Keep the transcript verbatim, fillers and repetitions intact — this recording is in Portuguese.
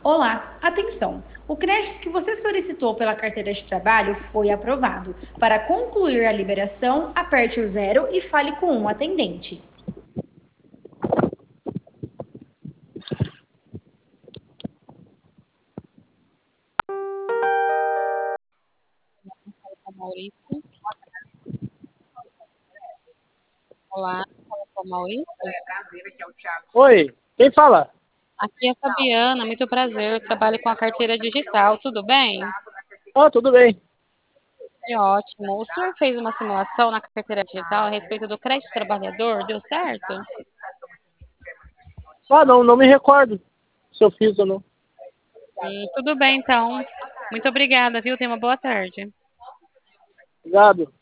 Olá, atenção! O crédito que você solicitou pela carteira de trabalho foi aprovado. Para concluir a liberação, aperte o zero e fale com um atendente. Com Maurício. Olá, fala com o Maurício. Oi, quem fala? Aqui é a Fabiana, muito prazer. Eu trabalho com a carteira digital, tudo bem? Ah, tudo bem. Que ótimo. O senhor fez uma simulação na carteira digital a respeito do crédito trabalhador, deu certo? Ah, não, não me recordo se eu fiz ou não. Hum, tudo bem, então. Muito obrigada, viu? Tenha uma boa tarde. Obrigado.